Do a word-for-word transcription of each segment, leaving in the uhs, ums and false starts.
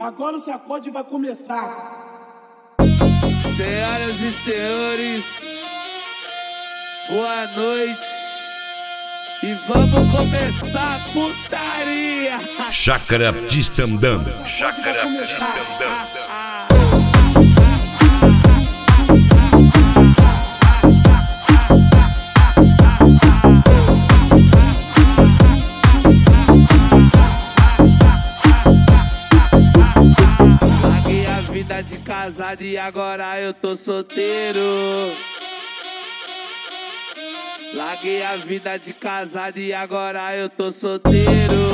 Agora o sacode vai começar. Senhoras e senhores, boa noite. E vamos começar a putaria. Chácara Tistandando. Chácara Tistandando. Larguei a vida de casado e agora eu tô solteiro. Larguei a vida de casado e agora eu tô solteiro.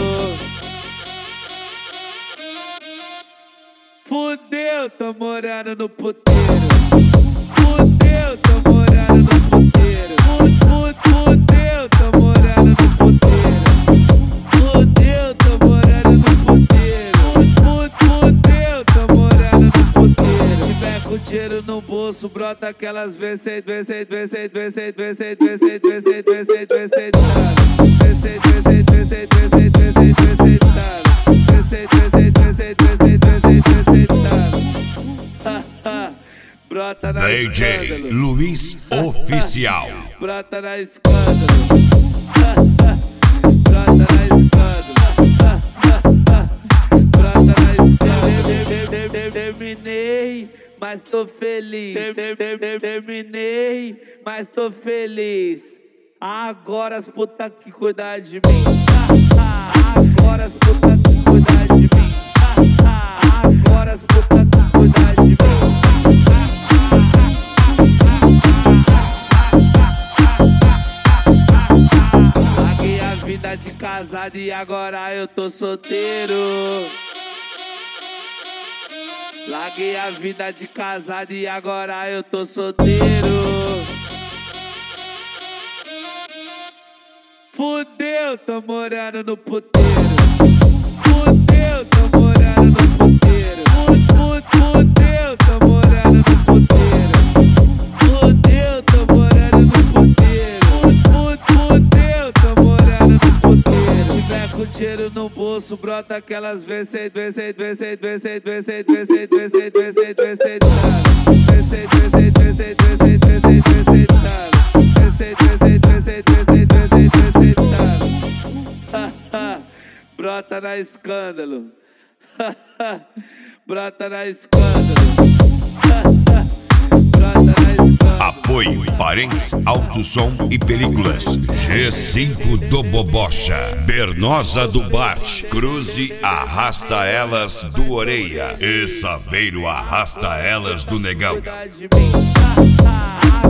Fudeu, tô morando no puteiro. Fudeu, tô morando no puteiro. Fudeu, tô morando no puteiro. Fudeu, tô morando no puteiro. Fudeu, tô morando no puteiro. Se tiver com dinheiro no bolso, brota aquelas vezes, vezes, vezes, vezes, vezes, vezes, vezes, vezes, vezes, vezes, vezes, brota na D J escândalo. Luiz Oficial. Brota na escândalo. Brota na escândalo. Brota na escândalo. Terminei, mas tô feliz. Terminei, mas tô feliz. Agora as putas que cuidar de mim. Agora as putas que cuidar de mim. Agora as putas que cuidar de mim. Larguei a vida de casado e agora eu tô solteiro. Larguei a vida de casado e agora eu tô solteiro. Fudeu, tô morando no puteiro. Fudeu, tô morando no puteiro. Fudeu, tô morando no puteiro. Fudeu, tô morando no puteiro. Fudeu, tô morando no puteiro. Se tiver com dinheiro no bolso, brota aquelas vezes, vezes, vezes, vezes, vezes, vezes, vezes, vezes, vezes, vezes, brota na escândalo. Brota na escândalo. Brota na escândalo. Apoio Parentes Alto Som e Películas. G cinco do Bobocha. Bernosa do Bart. Cruze Arrasta Elas do Oreia. E Saveiro Arrasta Elas do Negão.